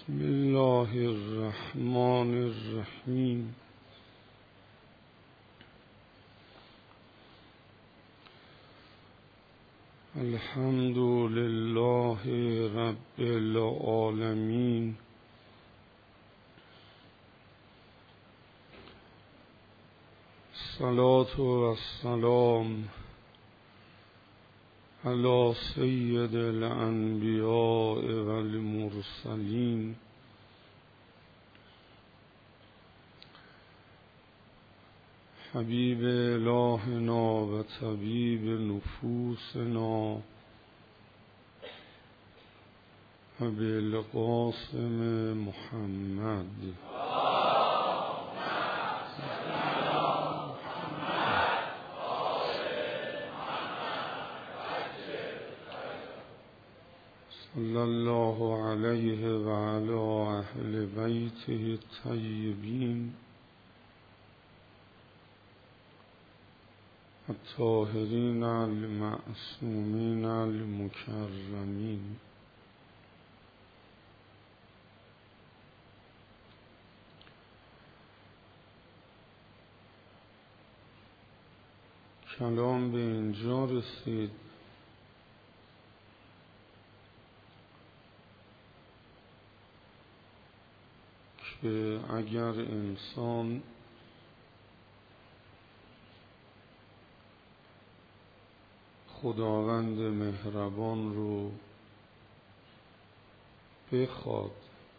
بسم الله الرحمن الرحیم. الحمد لله رب العالمین. الصلاة والسلام علی سید الانبیاء والمرسلین حبیب الهنا و طبیب نفوسنا و بالقاسم محمد. صلی الله علیه و علی اهل بیته الطیبین الطاهرین المعصومین المکرمین. کلام به اینجا رسید که اگر انسان خداوند مهربان رو بخواد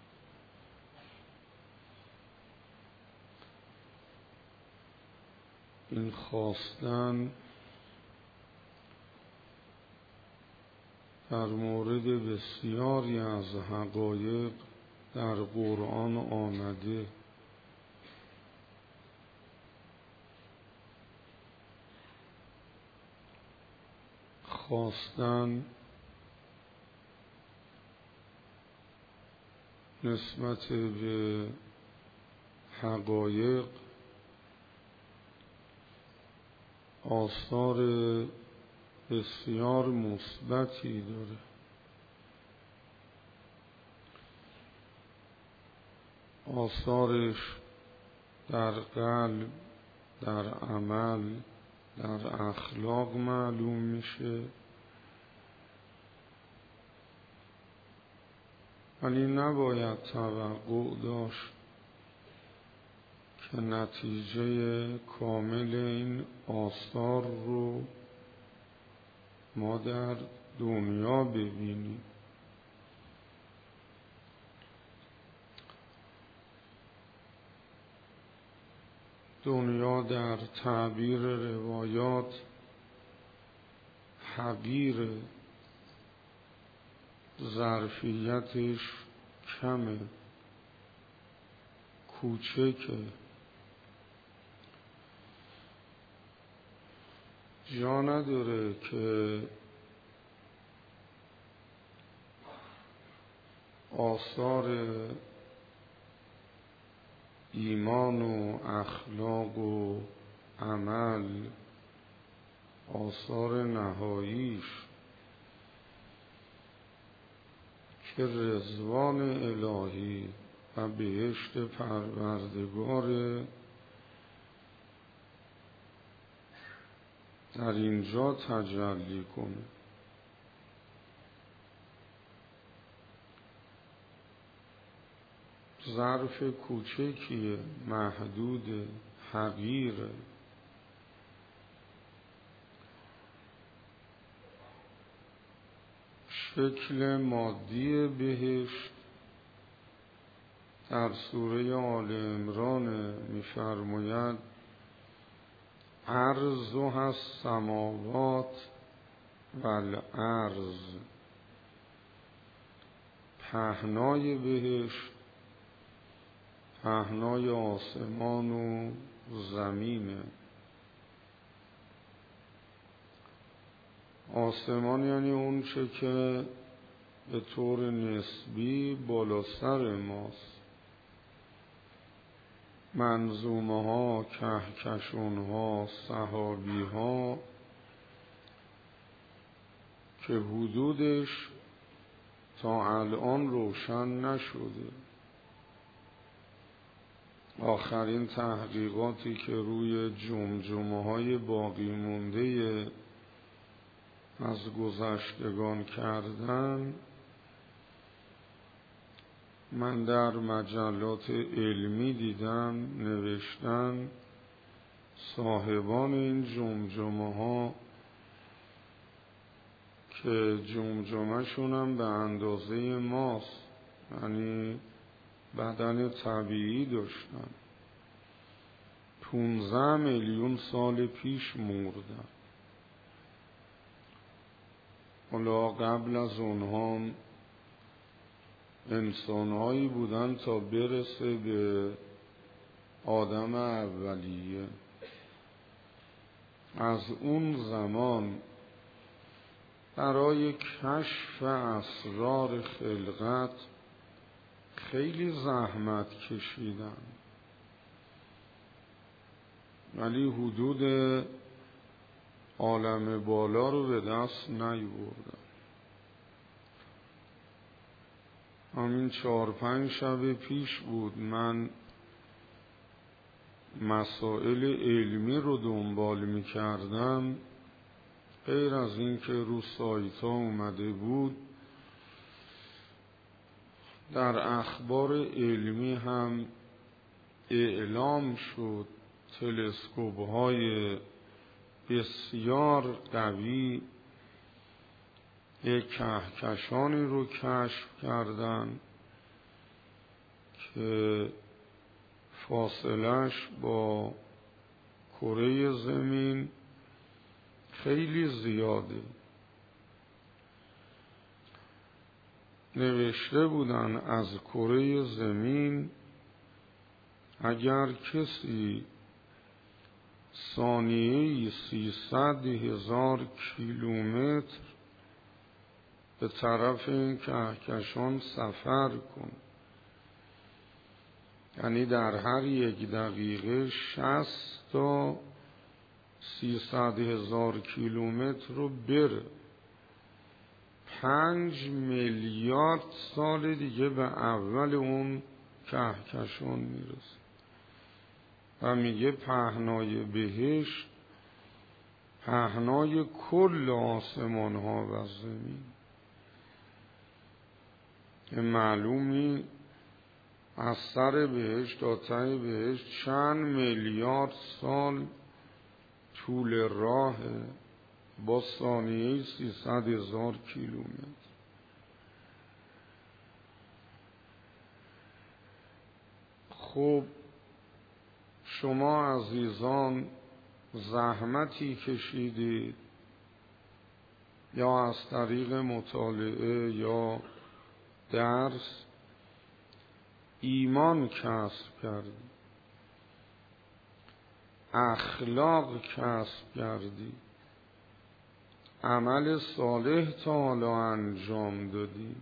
این خواستن در مورد بسیاری از حقایق در قرآن آمده. خواستن نسبت به حقایق آثار بسیار مثبتی داره. آثارش در قلب، در عمل، در اخلاق معلوم میشه، ولی نباید توقع داشت که نتیجه کامل این آثار رو ما در دنیا ببینیم. دنیا در تعبیر روایات حقیر، ظرفیتش کمه، کوچکه، جا نداره که آثار ایمان و اخلاق و عمل، آثار نهاییش که رضوان الهی و بهشت پروردگار در اینجا تجلی کنه. ظرف کوچکیه، محدود، حقیره. شکل مادی بهشت در سوره آل عمران می‌فرماید عرضها السماوات والارض. پهنای بهشت پهنای آسمان و زمینه. آسمان یعنی اون چه که به طور نسبی بالا سر ماست. منظومه ها، کهکشان ها، سحابی ها که حدودش تا الان روشن نشده. آخرین تحقیقاتی که روی جمجمه‌های باقی مونده از گذشتگان کردن، من در مجلات علمی دیدم نوشتن صاحبان این جمجمه‌ها که جمجمه‌شون هم به اندازه ماست، یعنی بدن طبیعی داشتن، 15 میلیون سال پیش مردن. حالا قبل از اونها انسانهایی بودن تا برسه به آدم اولیه. از اون زمان برای کشف اسرار خلقت خیلی زحمت کشیدن، ولی حدود عالم بالا رو به دست نیاوردن. همین 4-5 شب پیش بود من مسائل علمی رو دنبال می کردم، غیر از این که رو سایت ها اومده بود در اخبار علمی هم اعلام شد تلسکوپ های بسیار قوی یک کهکشانی رو کشف کردن که فاصلش با کره زمین خیلی زیاده. نوشته بودن از کره زمین اگر کسی ثانیه‌ای 300,000 کیلومتر به طرف این کهکشان سفر کن، یعنی در هر 1 دقیقه 60 تا 300,000 کیلومتر رو بره، 5 میلیارد سال دیگه به اول اون کهکشان میرسه. و میگه پهنای بهشت پهنای کل آسمان ها و زمین. معلومی از سر بهشت تا ته بهشت چند میلیارد سال طول راه با ثانیه 300,000 کیلومتر. خب شما عزیزان زحمتی کشیدید، یا از طریق مطالعه یا درس ایمان کسب کردید، اخلاق کسب کردید، عمل صالح تا حالا انجام دادید.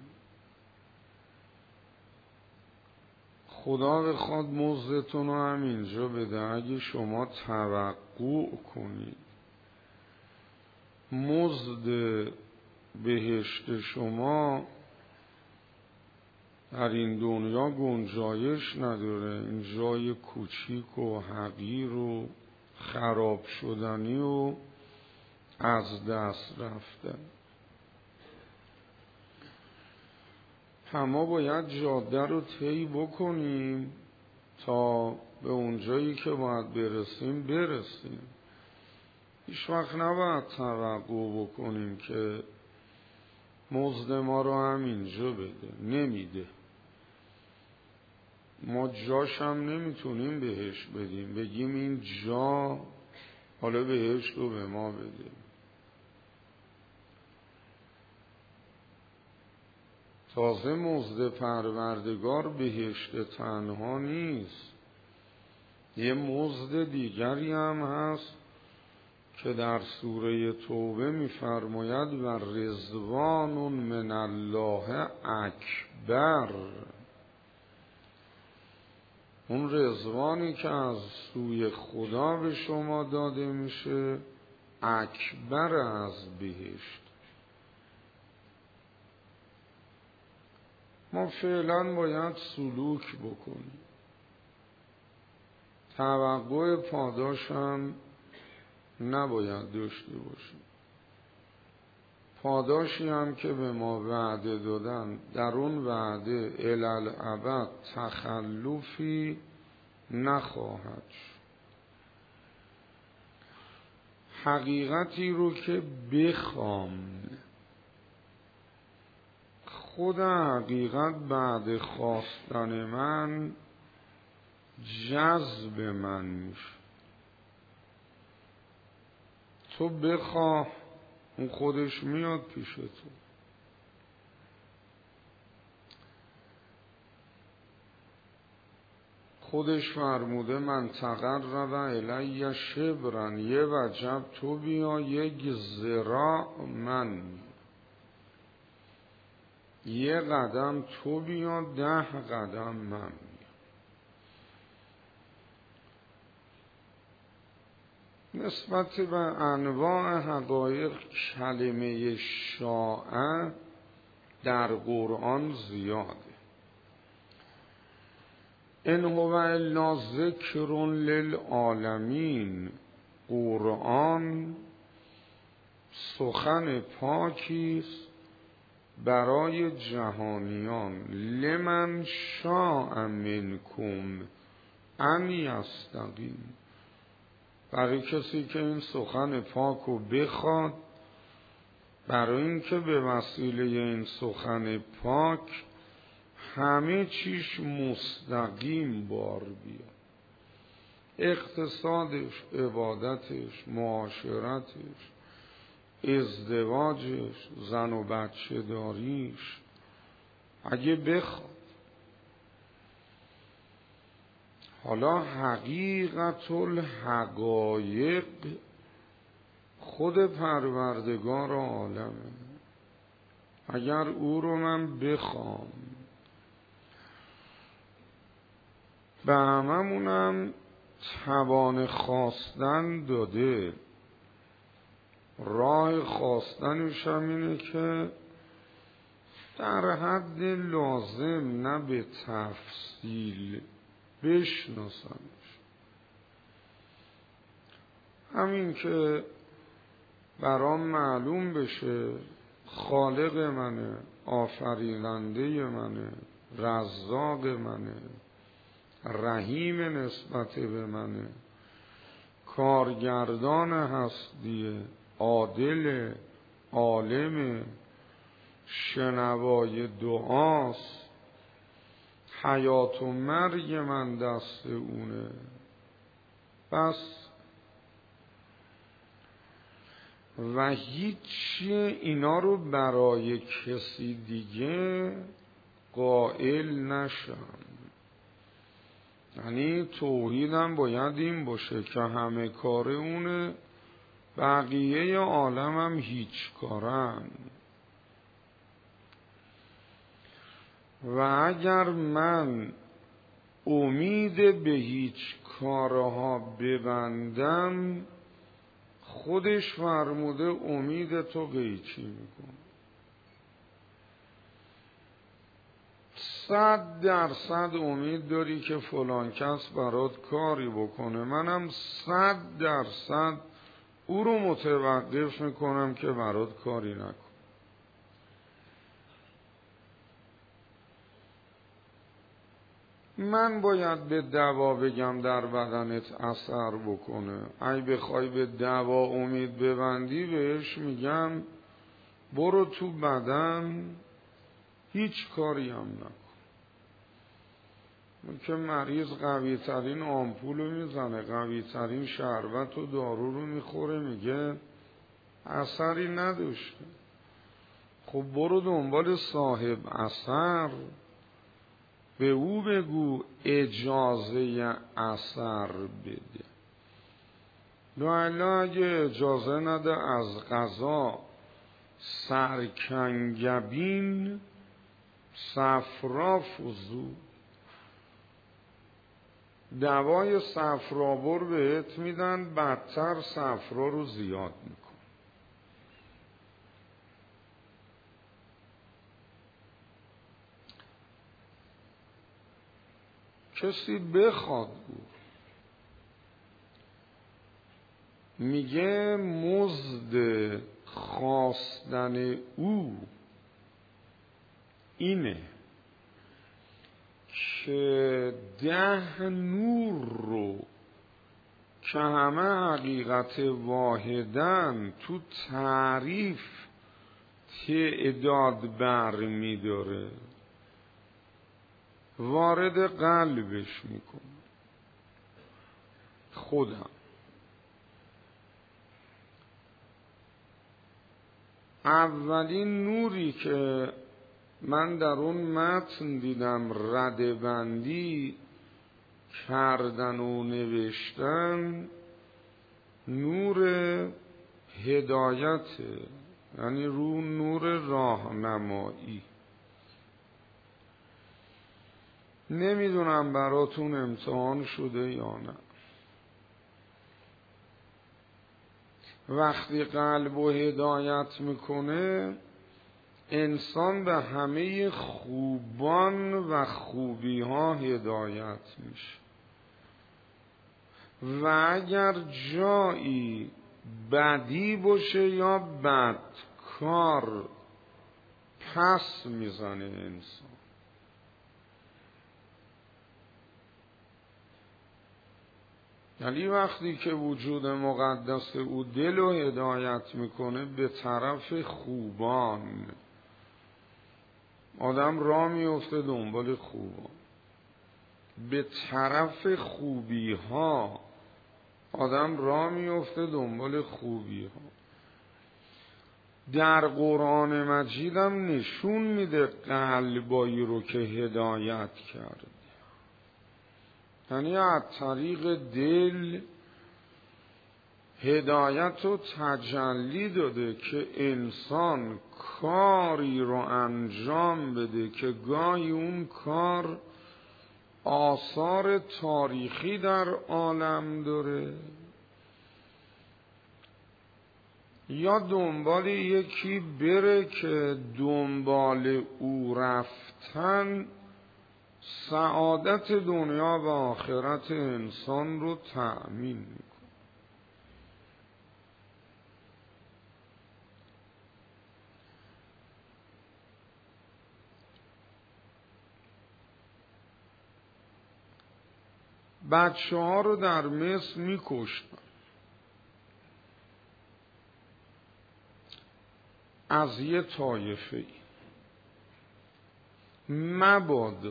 خدا بخواد مزدتون رو همینجا بده. اگه شما توقع کنید مزد بهشت شما در این دنیا گنجایش نداره، این جای کوچیک و حقیر و خراب شدنی و از دست رفته. ما باید جاده رو طی بکنیم تا به اونجایی که باید برسیم. هیچ وقت نباید توقع بکنیم که مزد ما رو همینجا بده. نمیده. ما جاش هم نمیتونیم بهش بدیم، بگیم این جا حالا بهش رو به ما بده. تازه مزد پروردگار بهشت تنها نیست، یه مزد دیگری هم هست که در سوره توبه می‌فرماید و رضوان من الله اکبر. اون رضوانی که از سوی خدا به شما داده میشه اکبر از بهشت. ما فعلا باید سلوک بکنیم، توقع پاداش هم نباید داشته باشیم. پاداشی هم که به ما وعده دادن، در اون وعده الالعبد تخلفی نخواهد شد. حقیقتی رو که بخوام، خود حقیقت بعد خواستن من جذب من میشه. تو بخواه اون خودش میاد پیش تو. خودش فرموده من تقرب الی شبرا، یه وجب تو بیا، یک ذراع من، یه قدم تو بیا، 10 قدم من. نسبت به انواع حقایق کلمه شاء در قرآن زیاده. ان هو الا ذکر للعالمین، قرآن سخن پاکیست برای جهانیان. لمن شاء منکم ان یستقیم، برای کسی که این سخن پاک رو بخواد، برای اینکه به وسیله این سخن پاک همه چیش مستقیم بار بیاد، اقتصادش، عبادتش، معاشرتش، ازدواجش، زن و بچه داریش، اگه بخواد. حالا حقیقت الحقایق خود پروردگار عالمه. اگر او رو من بخوام، به هممونم توان خواستن داده. راه خواستنش هم اینه که در حد لازم، نه به تفصیل، بشناسمش. همین که برام معلوم بشه خالق منه، آفریننده منه، رزاق منه، رحیم نسبت به منه، کارگردان هستیه، عادل، عالم، شنوای دعاست، حیات و مرگ من دست اونه. بس و هیچی اینا رو برای کسی دیگه قائل نشم. یعنی توحیدم باید این باشه که همه کار اونه، بقیه عالمم هیچ کارن. و اگر من امید به هیچ کارها ببندم، خودش فرموده امید تو قیچی میکن. 100% امید داری که فلان کس برات کاری بکنه، منم 100% او رو متوقف میکنم که برات کاری نکن. من باید به دوا بگم در بدنت اثر بکنه. اگه بخوای به دوا امید ببندی، بهش میگم برو تو بدن هیچ کاری هم نکن. که مریض قوی ترین آمپول رو میزنه، قوی ترین شربت و دارو رو میخوره، میگه اثری نداشته. خب برو دنبال صاحب اثر، به او بگو اجازه اثر بده. لاالا اگه اجازه نده از قضا سرکنگبین صفرا فزود، دوای صفرابر بهت میدن، بدتر صفرا رو زیاد میکن. کسی بخواد بود. میگه مزد خواستن او اینه که 10 نور رو که همه حقیقت واحدن تو تعریف تعداد بر میداره وارد قلبش میکنه. خودم اولین نوری که من در اون متن دیدم ردبندی کردن و نوشتن نور هدایت، یعنی رو نور راهنمایی. نمیدونم براتون امتحان شده یا نه. وقتی قلب و هدایت میکنه انسان به همه خوبان و خوبی ها هدایت میشه و اگر جایی بدی باشه یا بدکار پس میزنه انسان. یعنی وقتی که وجود مقدس او دل و هدایت میکنه به طرف خوبان، آدم راه میفته دنبال خوبان، به طرف خوبی ها آدم راه میفته دنبال خوبی ها. در قرآن مجید هم نشون میده قلبایی رو که هدایت کرد، یعنی از طریق دل هدایت و تجلی داده که انسان کاری رو انجام بده که گاهی اون کار آثار تاریخی در عالم داره یا دنبال یکی بره که دنبال او رفتن سعادت دنیا و آخرت انسان رو تأمین میکنه. بچه ها رو در مصر میکشتن از یه طایفه مبادا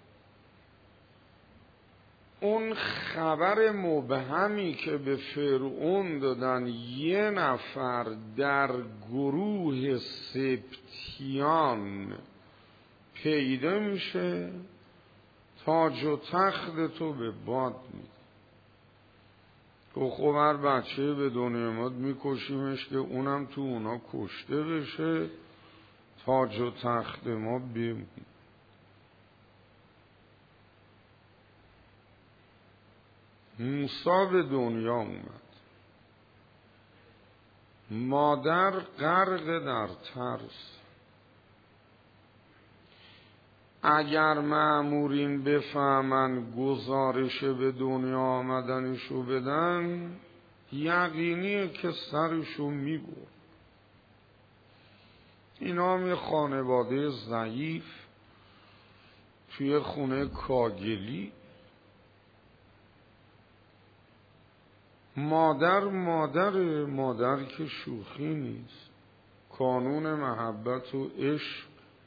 اون خبر مبهمی که به فرعون دادن یه نفر در گروه سبتیان پیدا میشه تاج و تخت تو به باد میده. خب هر بچه به دنیا ماد میکشیمش که اونم تو اونا کشته بشه تاج و تخت ما بمونه. موسی به دنیا اومد، مادر غرق در ترس. اگر مأمورین بفهمن گزارش به دنیا آمدنشو بدن یقینیه که سرشو میبرد. اینا هم یه خانواده ضعیف توی خونه کاگلی، مادر که شوخی نیست، کانون محبت و عشق.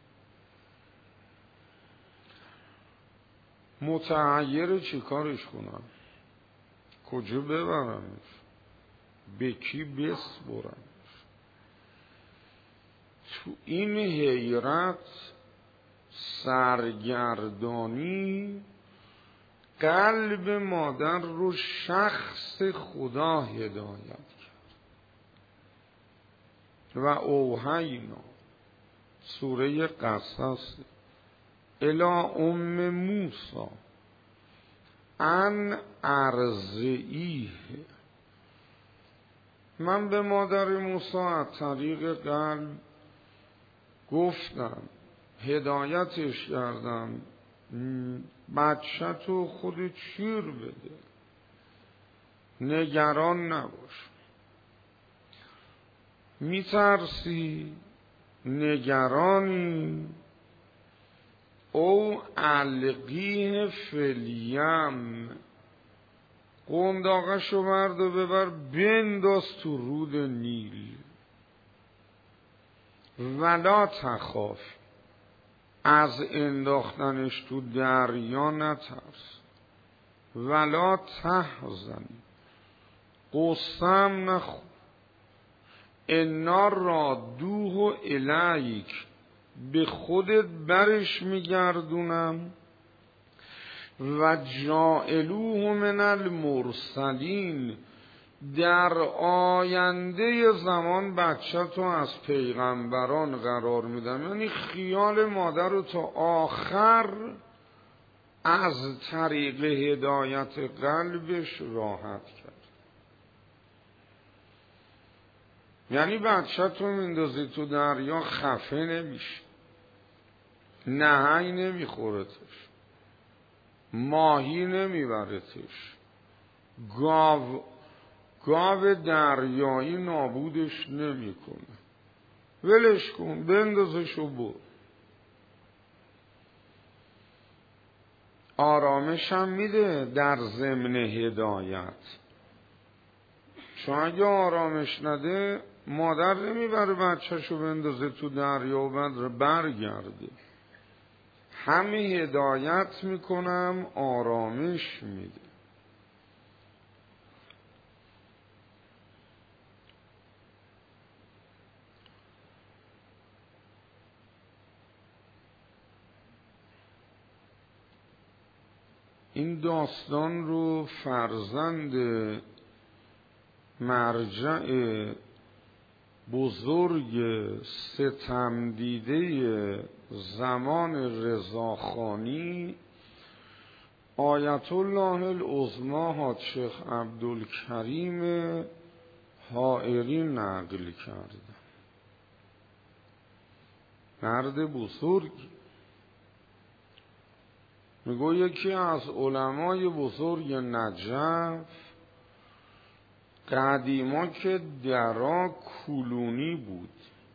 متعیر چی کارش کنن؟ کجا ببرنش؟ به کی بسپرنش؟ تو این حیرت سرگردانی قلب مادر رو شخص خدا هدایت کرد و اوحینا سوره قصص الی ام موسی ان ارضعیه. من به مادر موسی از طریق قلب گفتم، هدایتش کردم، بچه تو خود چیر بده، نگران نباش. میترسی، نگرانی، او القیه فلیم، قنداقشو برد و ببر بنداز تو رود نیل. ولا تخاف، از انداختنش تو دریا نترس. ولا تحزن، قسم نخور. انا رادوه الیک، به خودت برش میگردونم. و جاعلوه من المرسلین، در آینده زمان بچه تو از پیغمبران قرار میدم. یعنی خیال مادر رو تا آخر از طریق هدایت قلبش راحت کرد. یعنی بچه تو میندازی تو دریا خفه نمیشه، نهنگ نمیخورتش، ماهی نمیبرتش، گاو دریایی نابودش نمیکنه. ولش کن، بندازش و برو. آرامش هم میده در ضمن هدایت، چون اگه آرامش نده مادر نمیبره بچهشو بندازه تو دریا و بعد برگرده. همه هدایت میکنم، آرامش میده. این داستان رو فرزند مرجع بزرگ ستم دیده زمان رضاخانی آیت الله العظمی حاج شیخ عبدالکریم حائری نقل کرده. مرد بزرگ، میگو یکی از علمای بزرگ نجف قدیما که درا کلونی بود،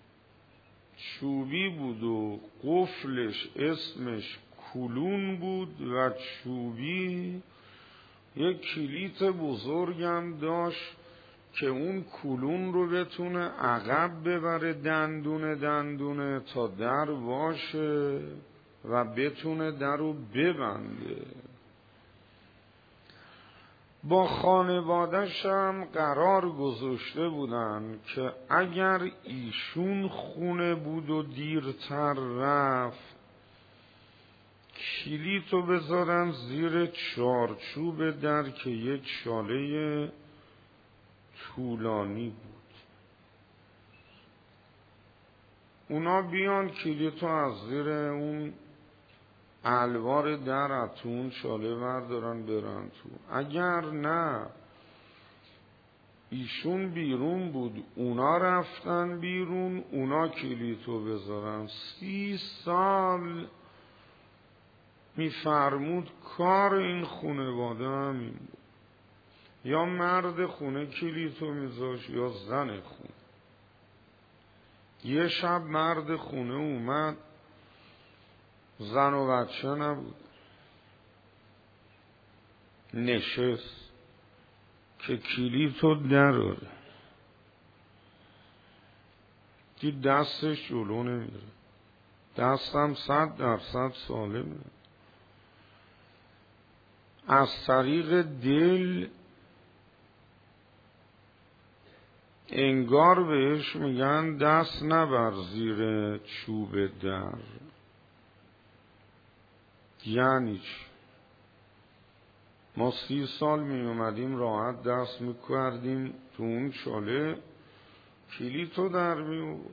چوبی بود و قفلش اسمش کلون بود و چوبی یک کلیت بزرگم داشت که اون کلون رو بتونه عقب ببره دندونه تا در باشه و بتونه در رو ببنده. با خانواده‌ش هم قرار گذاشته بودن که اگر ایشون خونه بود و دیرتر رفت کلیتو بذارن زیر چارچوب در که یک شاله طولانی بود. اونا بیان کلیتو از زیر اون الوار در اتون شاله بردارن برن تو. اگر نه ایشون بیرون بود اونا رفتن بیرون، اونا کلیتو بذارن. 30 سال میفرمود کار این خانواده همین بود. یا مرد خونه کلیتو میذاش یا زن خونه. یه شب مرد خونه اومد، زن و بچه نبود، نشست که کلیتو دراره. دید دستش جلو نمیره، دستم 100% سالمه. از طریق دل انگار بهش میگن دست نبر زیر چوب در. یعنی چی؟ ما 30 سال می اومدیم راحت دست میکردیم تو اون شاله، کلیتو در میو.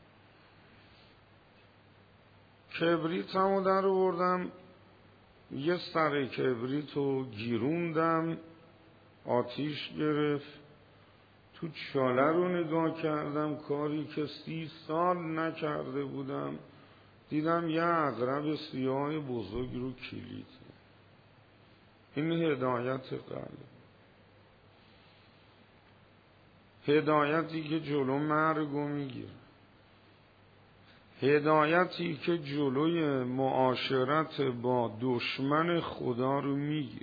کبریتمو در آوردم، یه سر کبریتو گیروندم، آتیش گرفت. تو شاله رو نگاه کردم، کاری که 30 سال نکرده بودم. دیدم یه عقرب سیاه بزرگ رو کلید. این هدایت قلب، هدایتی که جلو مرگو میگیره، هدایتی که جلوی معاشرت با دشمن خدا رو میگیره،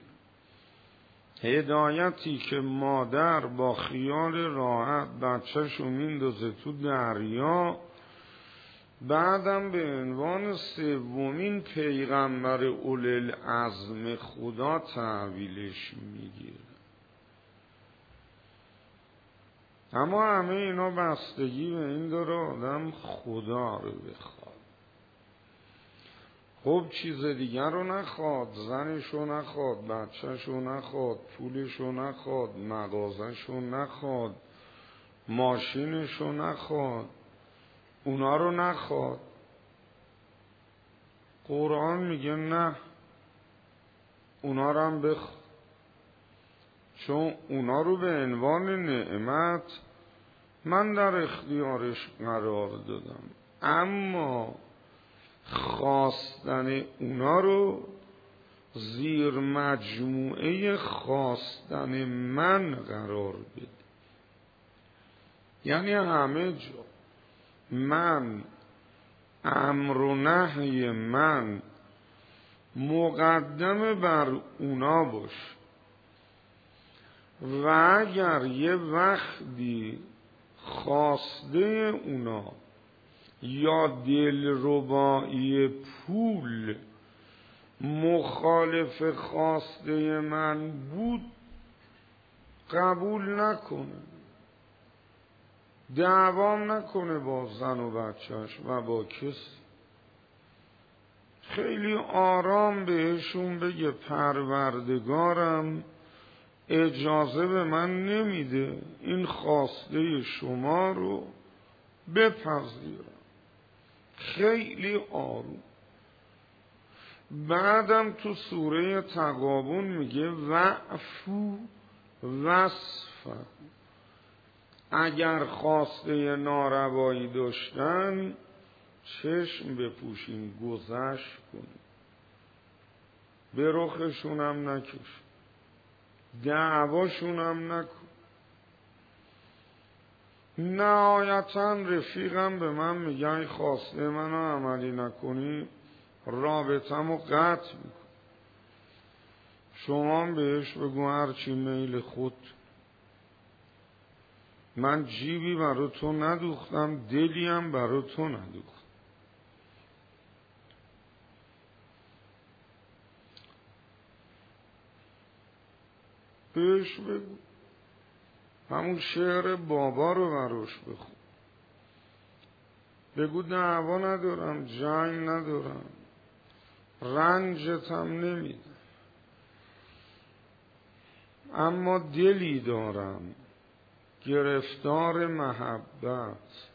هدایتی که مادر با خیال راحت بچه‌شو میندازه تو دریا، بعدم به عنوان سومین پیغمبر اولوالعزم خدا تحویلش میگیره. اما همه اینا بستگی به این داره آدم خدا رو بخواد. خب چیز دیگر رو نخواد، زنش رو نخواد، بچهش رو نخواد، پولش رو نخواد، مغازش رو نخواد، ماشینش رو نخواد، اونا رو نخواد. قرآن میگه نه، اونا رو هم بخواد، چون اونا رو به عنوان نعمت من در اختیارش قرار دادم، اما خواستن اونا رو زیر مجموعه خواستن من قرار بده. یعنی همه جا من، امر و نهی من مقدم بر اونا باش، و اگر یه وقتی خواسته اونا یا دلربایی پول مخالف خواسته من بود، قبول نکنه، دعوام نکنه با زن و بچهش و با کسی. خیلی آرام بهشون بگه پروردگارم اجازه به من نمیده این خواسته شما رو بپذیرم. خیلی آروم. بعدم تو سوره تغابن میگه وعفو وصفا، اگر خواسته ناروایی داشتن چشم بپوشین، گذشت کنین، به رخشونم نکش، دعواشونم نکن. نهایتا رفیقم به من میگن خواسته منو عملی نکنی رابطمو قطع میکن. شما بهش بگو هرچی میل خود، من جیبی برای تو ندوختم، دلیم برای تو ندوختم. بهش بگو، همون شعر بابا رو براش بخون، بگو دعوا ندارم، جنگ ندارم، رنجتم نمیدم، اما دلی دارم گرفتار محبت،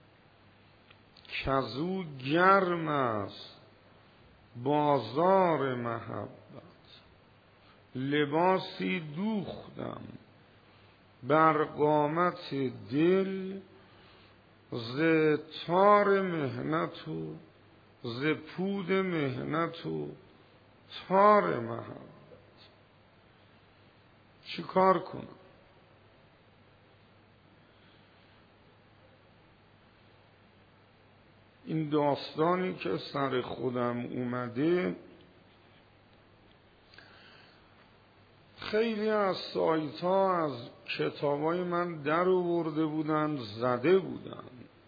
کزو گرم است بازار محبت، لباسی دوختم بر قامت دل، ز تار مهنت و ز پود مهنت و تار محبت. چی کار کنم؟ این داستانی که سر خودم اومده خیلی از سایت ها از کتابای من در آورده بودن، زده بودن.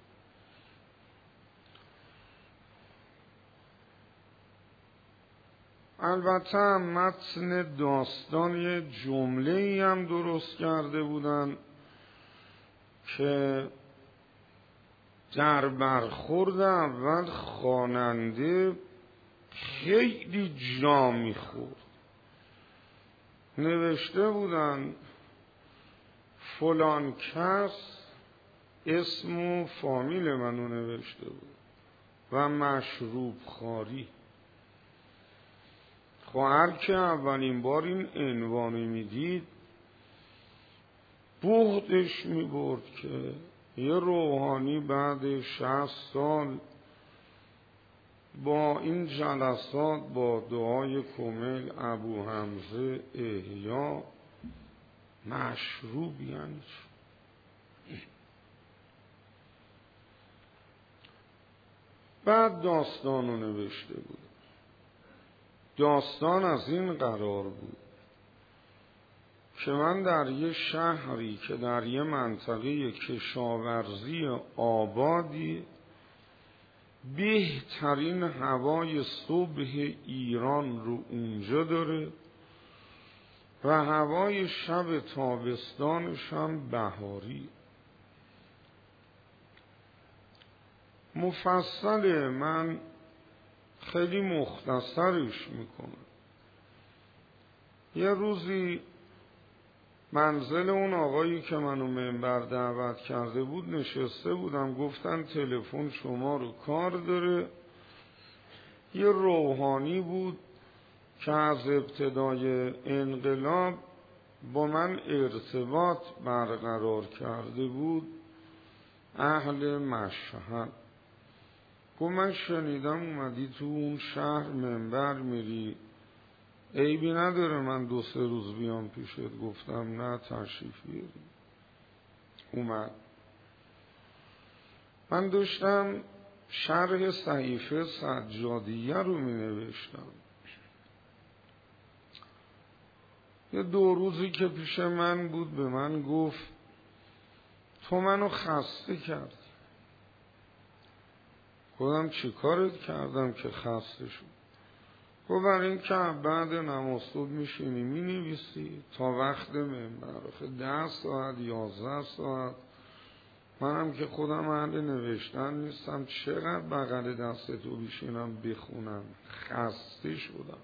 البته متن داستان یه جمله‌ای هم درست کرده بودن که در برخورد اول خواننده خیلی جا میخورد. نوشته بودن فلان کس، اسم و فامیل منو نوشته بود و مشروب خواری. خب هر که اولین بار این عنوانی میدید بغضش میبرد که یه روحانی بعد 60 سال با این جلسات با دعای کمیل ابو حمزه احیا مشروب یعنی بعد داستانو نوشته بود. داستان از این قرار بود که من در یه شهری که در یه منطقه کشاورزی آبادی بهترین هوای صبح ایران رو اونجا داره و هوای شب تابستانش هم بهاری. مفصل من خیلی مختصرش میکنم. یه روزی منزل اون آقایی که منو منبر دعوت کرده بود نشسته بودم، گفتن تلفن شما رو کار داره. یه روحانی بود که از ابتدای انقلاب با من ارتباط برقرار کرده بود، اهل مشهد. گفت من شنیدم اومدی تو اون شهر منبر میری، عیبی نداره من 2-3 روز بیام پیشت؟ گفتم نه تشریف بیاری. اومد. من داشتم شرح صحیفه سجادیه رو می نوشتم. یه 2 روزی که پیش من بود به من گفت تو منو خسته کردی. گفتم چی کارت کردم که خسته شد؟ گفت برای این که بعد نماز صبح میشینی می نویسی تا وقت منبر، 10 ساعت 11 ساعت. منم که خودم اهل نوشتن نیستم، چقدر بغل دستتو بشینم بخونم، خسته شدم.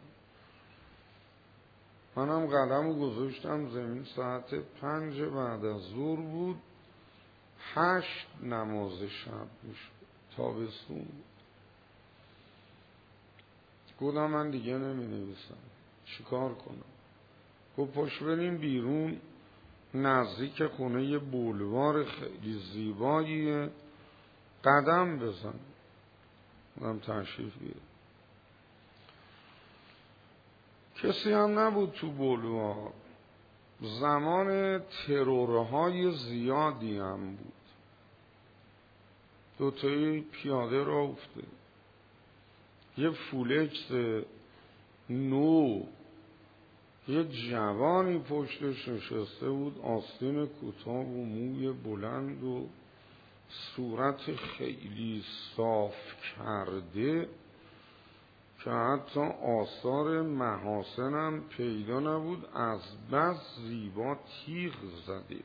منم قلمو گذاشتم زمین. ساعت 5 بعد از ظهر بود، 8 نماز شب میشد، تابستون بود. گفتم من دیگه نمی نویسم، چیکار کنم؟ گفت پاش بریم بیرون، نزدیک خونه یه بولوار خیلی زیباییه، قدم بزن. گفتم تشریف بیار. کسی هم نبود تو بولوار. زمان ترورهای زیادی هم بود. 2 تایی پیاده را افته، یه فولکس نو، یه جوانی پشتش نشسته بود، آستین کوتاه و موی بلند و صورت خیلی صاف کرده که حتی آثار محاسنم پیدا نبود، از بس زیبا تیغ زده.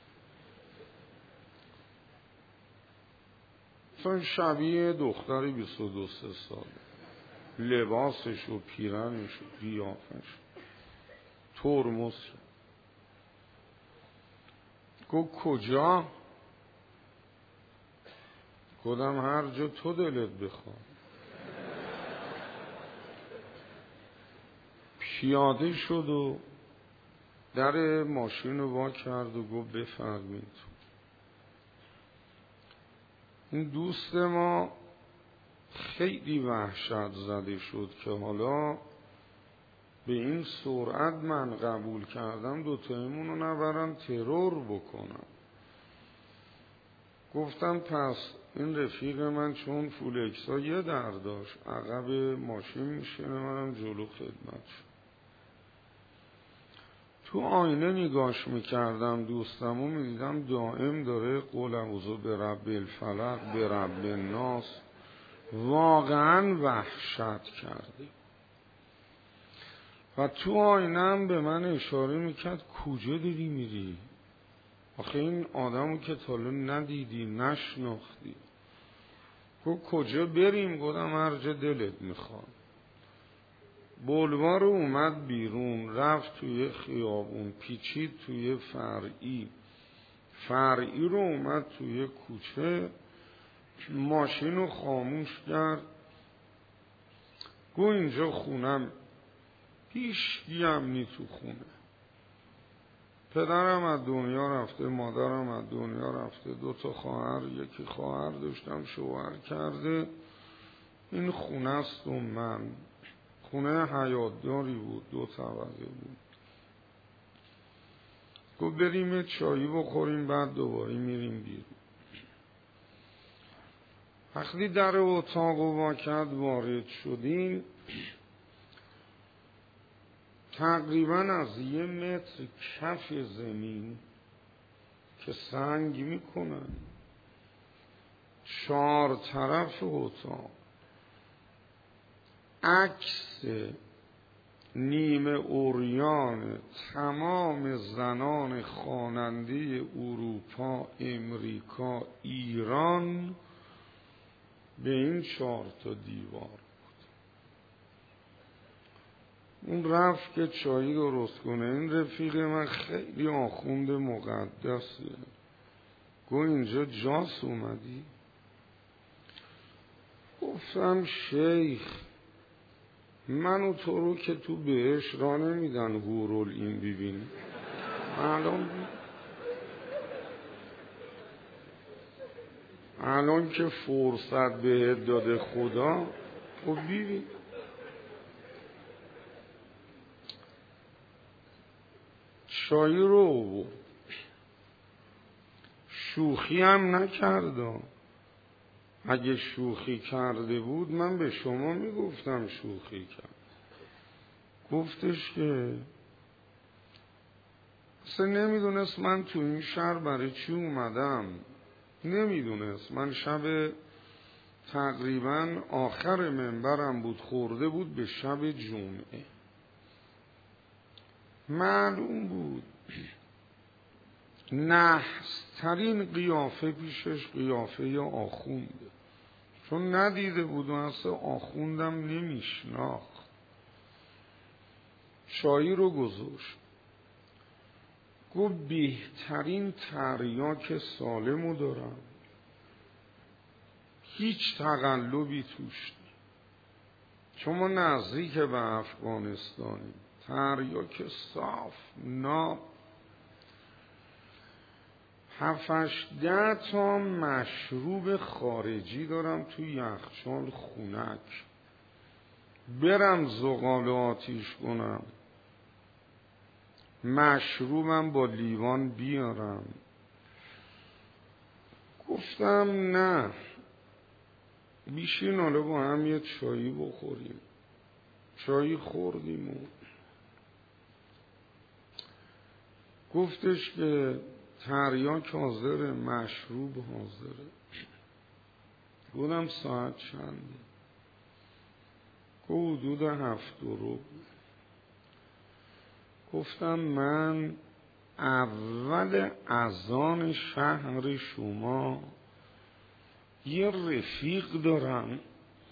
مثلا شبیه دختری 22-23 ساله، لباسش و پیرنش و قیافش ترمز. گفت کجا؟ گفتم هر جا تو دلت بخواد. پیاده شد و در ماشین رو وا کرد و گفت بفرمایید. این دوست ما خیلی وحشت زده شد که حالا به این سرعت من قبول کردم 2 تایمون رو نبرن ترور بکنم. گفتم پس این رفیق من چون فولکس ها یه در داشت، عقب ماشین میشینه، منم جلو خدمت شد. تو آینه نگاش میکردم دوستمو، میدیدم دائم داره قل اعوذ برب الفلق برب الناس. واقعا وحشت کرده. و تو آینه هم به من اشاره میکرد کجا داری میری؟ آخه این آدمو که تا حالا ندیدی نشناختی. گفت کجا بریم؟ گفتم هر جا دلت میخواد. بولوار اومد بیرون، رفت توی خیابون، پیچید توی فرعی رو اومد توی کوچه، ماشین رو خاموش کرد. گو اینجا خونم، هیچکی هم نی تو خونه. پدرم از دنیا رفته، مادرم از دنیا رفته، 2 تا خواهر، 1 خواهر داشتم شوهر کرده. این خونه است و من. خونه حیاتداری بود، 2 طبقه بود. گفت بریم چایی بخوریم بعد دوباره میریم بیرون. وقتی در اتاق و واکد وارد شدیم تقریبا از 1 متر کف زمین که سنگ میکنن 4 طرف اتاق عکس نیمه عریان تمام زنان خواننده اروپا، امریکا، ایران به این 4 تا دیوار. اون رفت که چایی درست کنه. این رفیق من خیلی آخوند مقدسه. گفت اینجا جاس اومدی؟ گفتم شیخ من و تو رو که تو بهش را نمیدن هورول این ببینی. الان که فرصت بهت داده خدا خب ببین. چایی رو شوخی هم نکرد. اگه شوخی کرده بود من به شما میگفتم شوخی کرد. گفتش که اصلا نمیدونست من تو این شهر برای چی اومدم. نمیدونست. من شب تقریبا آخر منبرم بود، خورده بود به شب جمعه. معلوم بود نحسترین قیافه پیشش قیافه آخونده، چون ندیده بود و اصلا آخوندم نمیشناخت. چایی رو گذاشت. گفت بهترین تریاک سالمو دارم، هیچ تقلبی توش نیست، چون ما نزدیک به افغانستانیم. تریاک صاف ناب 7-8 تا مشروب خارجی دارم تو یخچال خونک. برم زغال آتیش کنم، مشروبم با لیوان بیارم. گفتم نه بیشین حالا با هم یه چایی بخوریم. چایی خوردیم و گفتش که تریاک حاضره، مشروب حاضره. گفتم ساعت چنده؟ گفت حدود 7:15. گفتم من اول اذان شهر شما یه رفیق دارم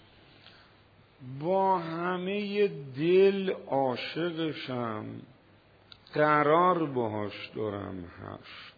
با همه دل عاشقشم، قرار باهاش دارم 8.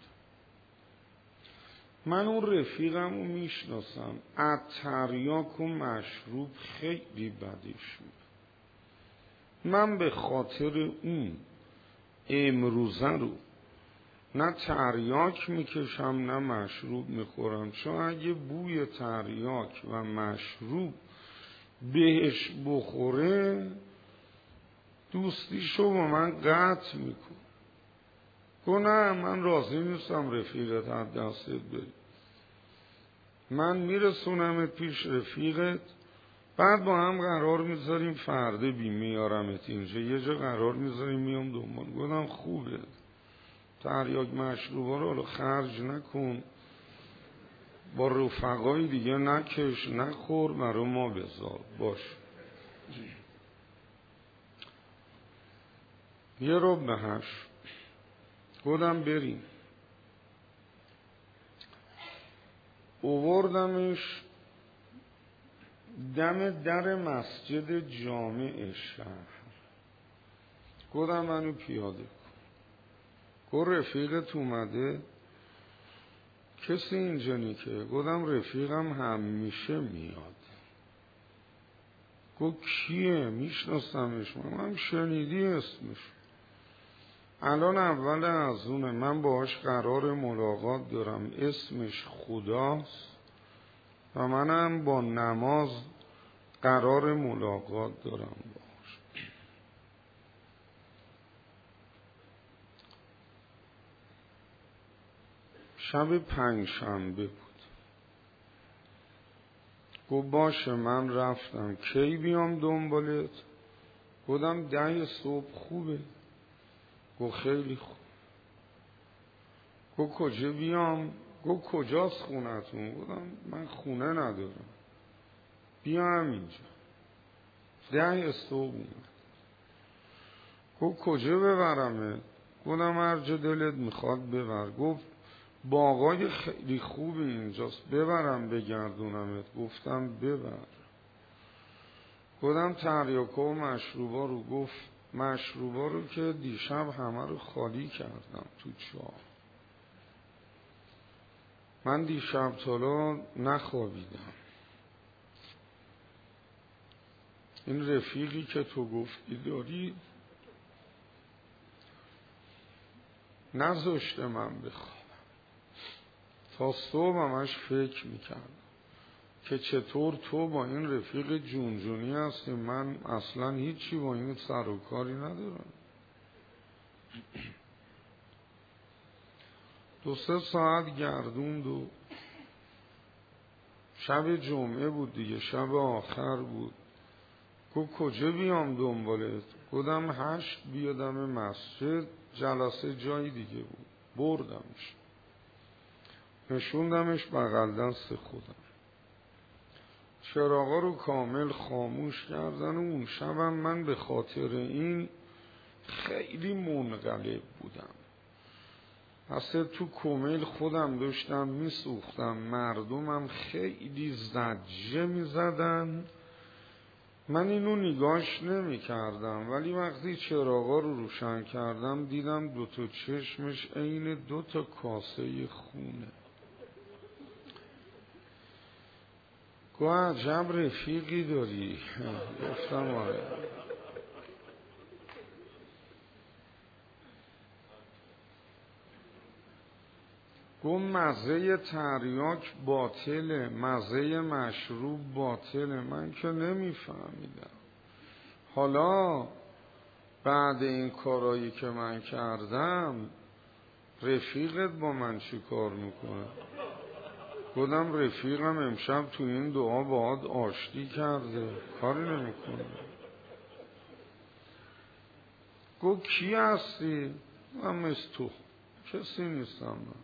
من اون رفیقم رو میشناسم، از تریاک و مشروب خیلی بدش میاد. من به خاطر اون امروزه رو نه تریاک میکشم نه مشروب میخورم، چون اگه بوی تریاک و مشروب بهش بخوره دوستیشو با من قطع میکن. گفت نه من راضی نیستم رفیقت از دستت بری. من میرسونمت پیش رفیقت، بعد با هم قرار میذاریم فردا میارمت اینجا، یه جا قرار میذاریم میام دنبال. گفتم خوبه، تریاک مشروبا رو خرج نکن، با رفقای دیگه نکش نخور، برای ما بذار باش. یه رو به 8 گفتم بریم. اووردمش دم در مسجد جامع شهر. گفتم منو پیاده کن. گفت رفیقت اومده؟ کسی اینجا نی که. گفتم رفیقم همیشه میاد. گفت کیه؟ میشناسمش. من شنیدی اسمش. الان اول از اونه، من باهاش قرار ملاقات دارم، اسمش خداست و منم با نماز قرار ملاقات دارم باش. شب پنجشنبه بود. گفت باشه من رفتم، کی بیام دنبالت؟ گفتم 10 صبح خوبه. گفت خیلی خوب. گفت کجا بیام؟ گفت کجاست خونتون؟ گفتم من خونه ندارم، بیا همینجا. 10 صبح اومد. گفت کجا ببرمت؟ گفتم هر جا دلت میخواد ببر. گفت باغای خیلی خوبی اینجاست، ببرم بگردونمت؟ گفتم ببر. گفتم تریاکا و مشروبا رو؟ گفت مشروبا رو که دیشب همه رو خالی کردم تو چاه. من دیشب تالا نخوابیدم. این رفیقی که تو گفتی داری نذاشته من بخوابم. تا صبح همش فکر میکردم که چطور تو با این رفیق جونجونی هستی، من اصلا هیچی با این سر و کاری ندارم. 2-3 ساعت گردوند و شب جمعه بود دیگه، شب آخر بود. گفت کجا بیام دنبالت؟ گفتم 8 بیادم مسجد، جلسه جایی دیگه بود. بردمش، نشوندمش بغل دست خودم. چراغا رو کامل خاموش کردن و اون شبم من به خاطر این خیلی منقلب بودم. اصلا تو کمیل خودم داشتم میسوختم، مردمم خیلی زجه میزدن. من اینو نگاش نمی کردم، ولی وقتی چراغا رو روشن کردم دیدم 2 تا چشمش عین 2 تا کاسه خونه. گوه عجب رفیقی داری. گفتم آره. گفت مزه تریاک باطله، مزه مشروب باطله. من که نمیفهمیدم. حالا بعد این کارایی که من کردم رفیقت با من چی کار میکنه؟ گفتم رفیقم امشب تو این دعا باهات آشتی کرده، کاری نمیکنه. گفت کی هستی؟ من مثل تو کسی نیستم. من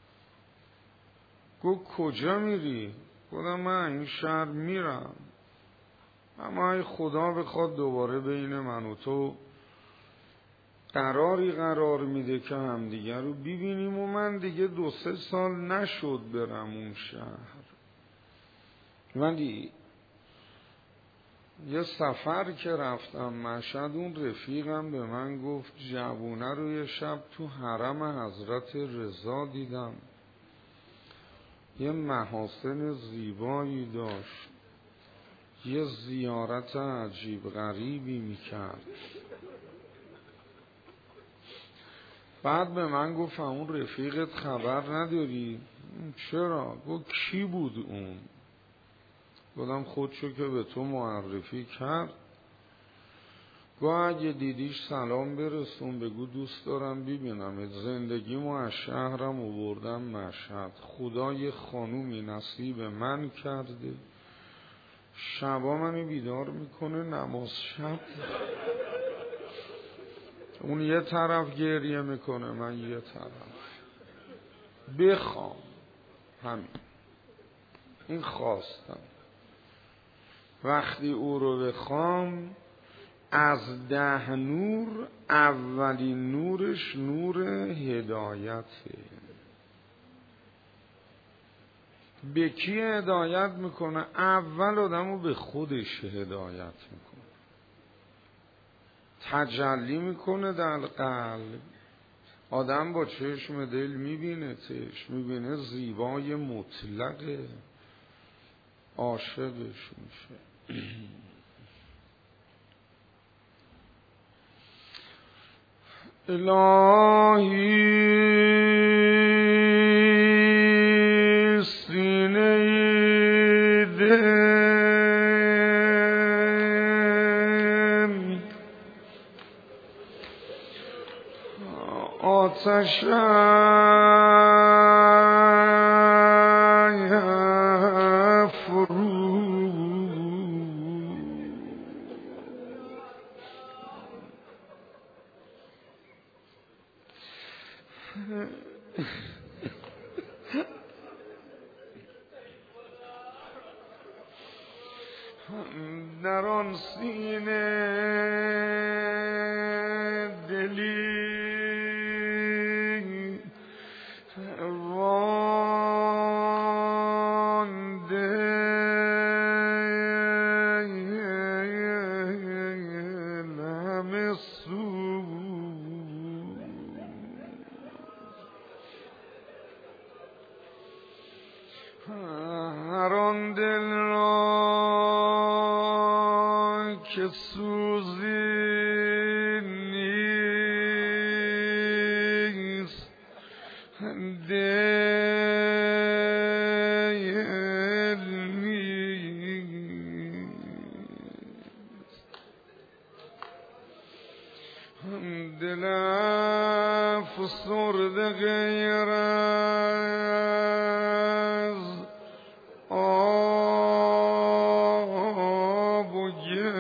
گفت کجا میری؟ گفتم من این شهر میرم، اما ای خدا بخواد دوباره بین من و تو قراری قرار میده که همدیگر رو ببینیم. و من دیگه 2-3 سال نشد برم اون شهر، ولی یه سفر که رفتم مشهد، اون رفیقم به من گفت جوونه رو یه شب تو حرم حضرت رضا دیدم، یه محاسن زیبایی داشت، یه زیارت عجیب غریبی میکرد. بعد به من گفت اون رفیقت خبر نداری؟ چرا؟ گفت کی بود اون؟ گفتم خودشو که به تو معرفی کرد. گفت اگه دیدیش سلام برسون، بگو دوست دارم ببینم. زندگیمو از شهرم آوردم مشهد، خدا یه خانومی نصیب من کرده، شبا منو بیدار میکنه نماز شب. اون یه طرف گریه میکنه، من یه طرف. بخوام همین، این خواستم. وقتی او رو بخوام، از 10 نور اولین نورش نور هدایته. به کی هدایت میکنه؟ اول آدمو به خودش هدایت میکنه، تجلی میکنه در قلب. آدم با چشم دل میبینه، چشم میبینه زیبای مطلقه، عاشقش میشه. الهی سینه دل آتش در آن سینه دلی وانده لم سو هر آن دل را که سوزی نیست دل نیست دل افسرده غیر از آب و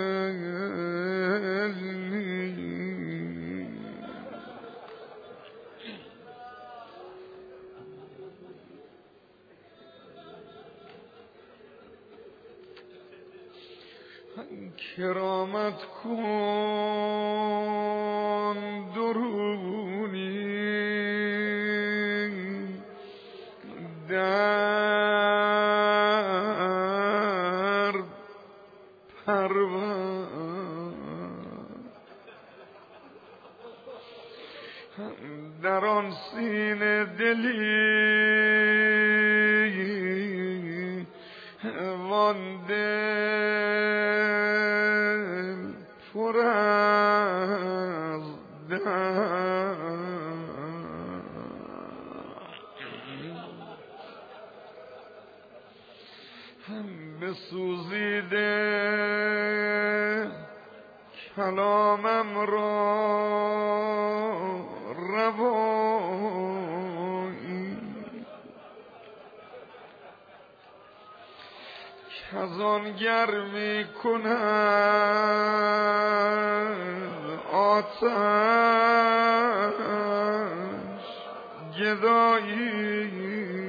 گل نیست کرامت کن درونی در در آن سینه دلی وان دل پر از بسوزیده کلامم را روایی کز آن گرمی کند آتش گدایی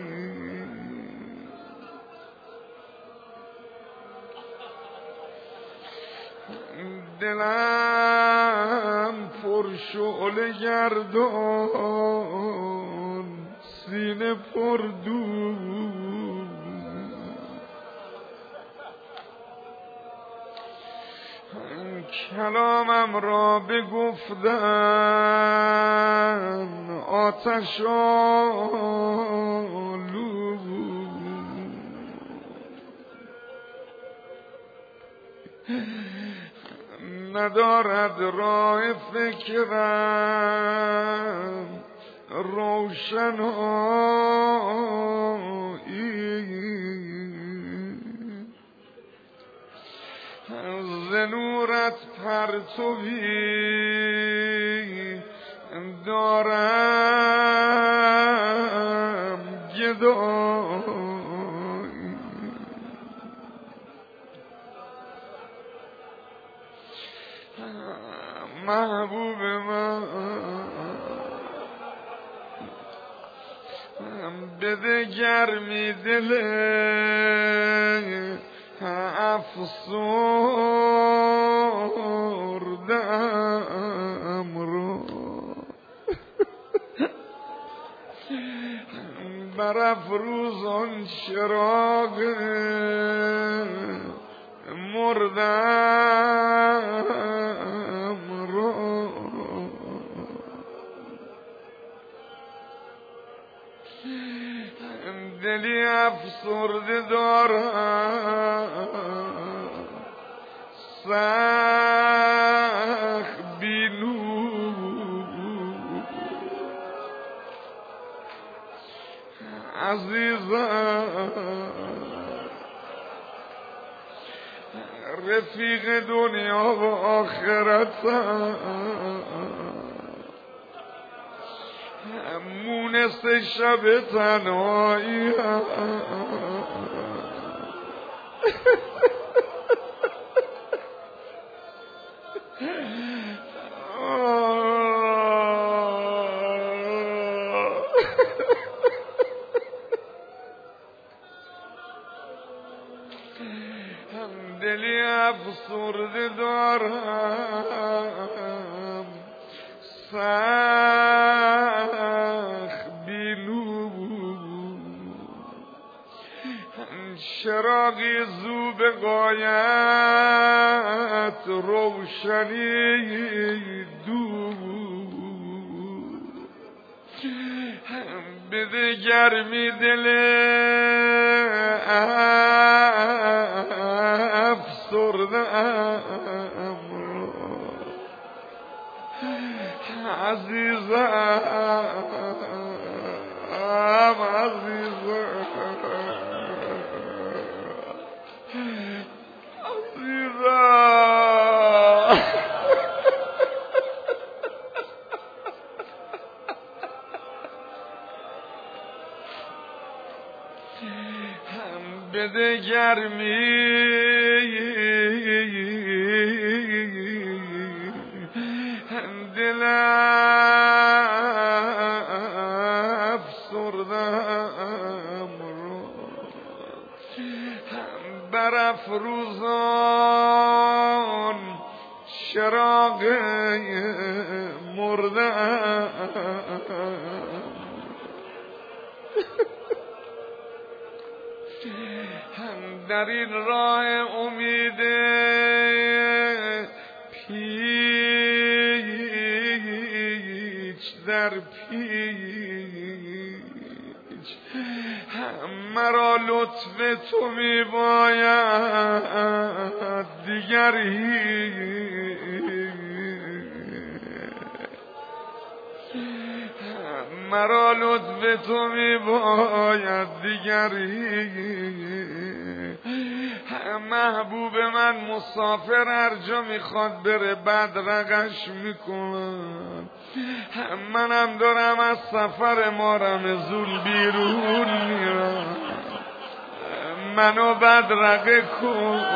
دلم پر شعله گردان سینه پر دود کلامم را بگفتن آتش آلود ندارد راه فکرم روشنایی ز نورت پرتوی دارم گدایی محبوب من بده گرمی دل افسرده‌ام رو برافروز آن چراغ مردم رو دلی افسرده دارم سخت بینود عزیزم رفیق دنیا و آخرتم مثل شب تنهایی دلی افسرده دارم سخت بیلو چراغی زو به غایت روشنی دو بده گرمی دل افسرده‌ام بده گرمی دل افسرده‌ام رو برافروزان چراغ مرده‌ام در این راه امید پیچ در پیچ مرا لطف تو می باید دیگر مرا لطف تو می باید دیگری محبوب من مسافر هر جا میخواد بره بدرقش میکنم منم دارم از سفر مارم زول بیرون میرم منو بدرقه کن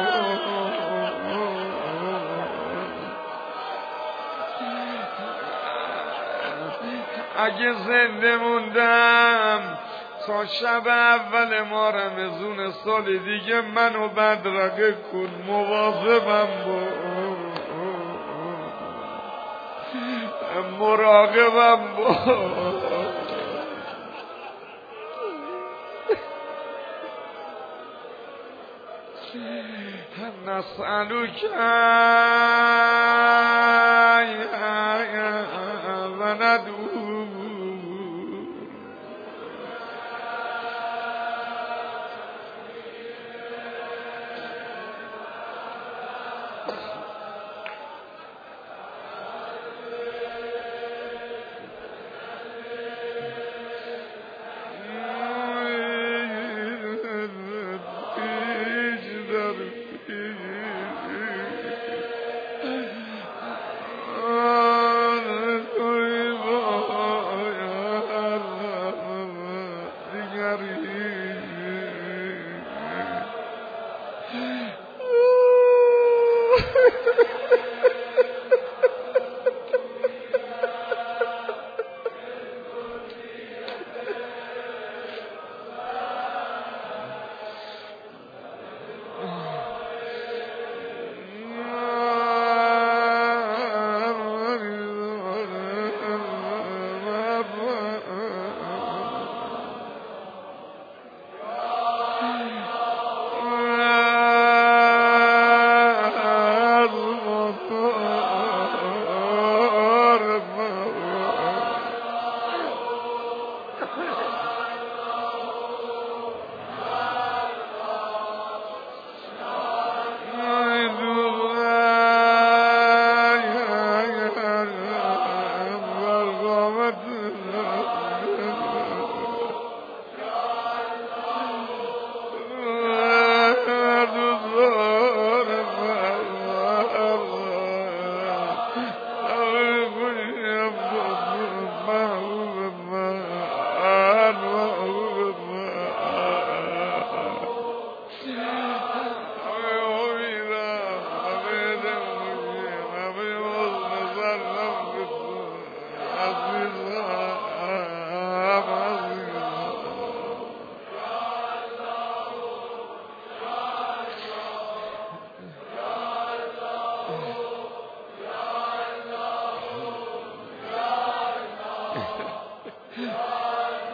اگه زنده موندم تا شب اول ما رمضون سال دیگه منو بدرقه کن مواظبم مراقبم نسألوک و ندعو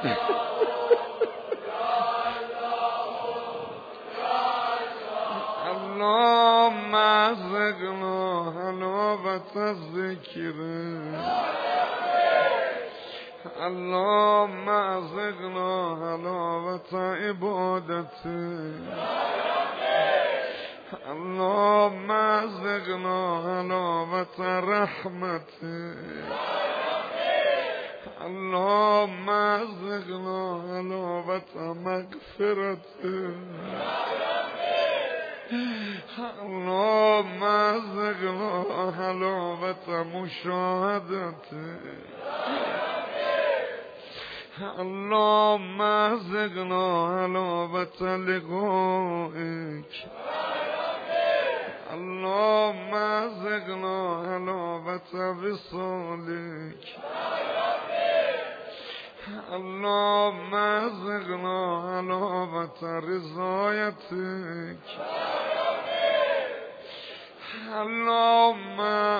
اللهم ازقنا حلاوت الذکر اللهم ازقنا حلاوت عبادت اللهم ازقنا حلاوت رحمت اللهم ازقنا حلاوت مغفرت اللهم ازقنا حلاوت مشاهدت اللهم ازقنا حلاوت لقائك اللهم ازقنا حلاوت وصالك اللهم ازقنا حلاوت رضایتك اللهم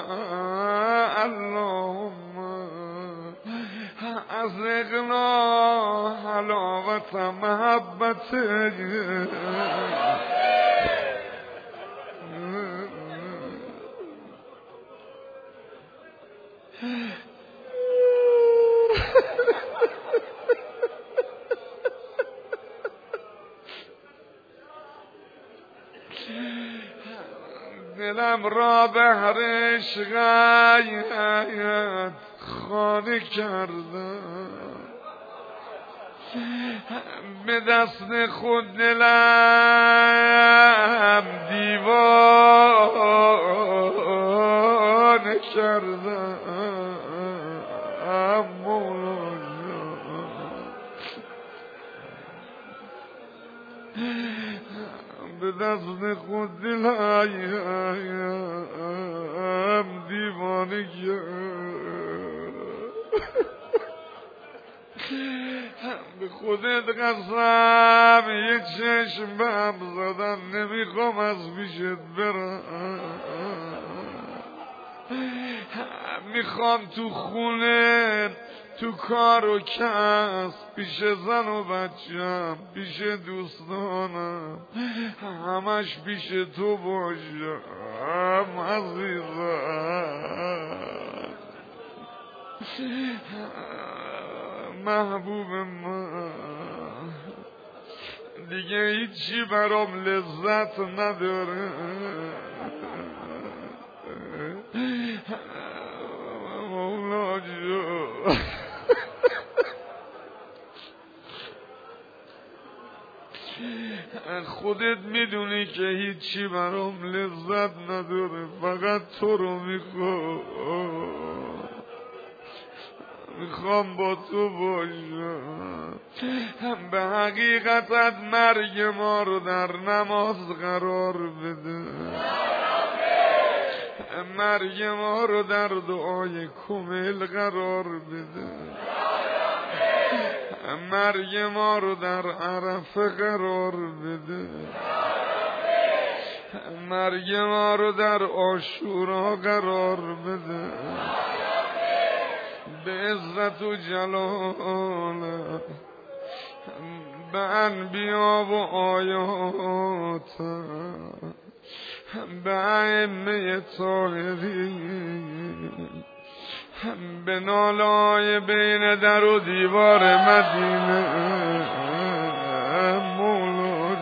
ازقنا حلاوت محبتك دلم را بهر عشقت خانه کردم به دست خود دلم دیوانه کردم به دست خود دلم دیوانه کردم به خودت قسم یه چشم به هم زدم نمیخوام از پیشت برم میخوام تو خونه تو کار و کس پیش زن و بچم پیش دوستانم همش پیش تو باشم عزیزم محبوب من دیگه هیچی برام لذت نداره مولا جان خودت میدونی که هیچی برام لذت نداره فقط تو رو میخوام با تو باشم به حقیقتت مرگ ما رو در نماز قرار بده مرگ ما رو در دعای کمیل قرار بده مرگ ما رو در عرفه قرار بده مرگ ما رو در عاشورا قرار بده به عزت و جلالت به انبیا و آیات به ائمه طاهرین به نالای بین در و دیوار مدینه مولا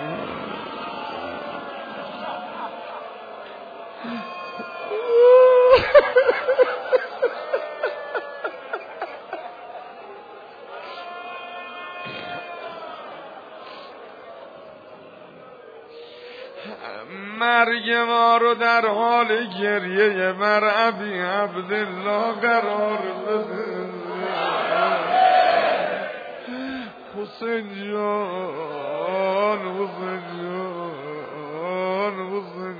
مرگ ما رو در حال گریه مرعبی عبدالله قرار بده حسین جان حسین جان حسین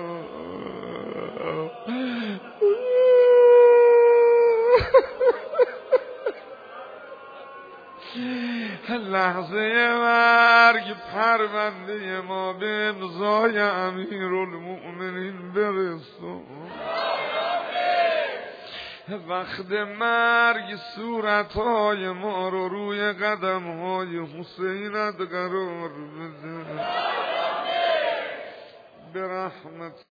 جان لحظه مرگ پرونده ما به امضای امیرالمؤمنین برسون وقت مرگ صورتهای ما رو روی قدمهای حسینت قرار بده به رحمت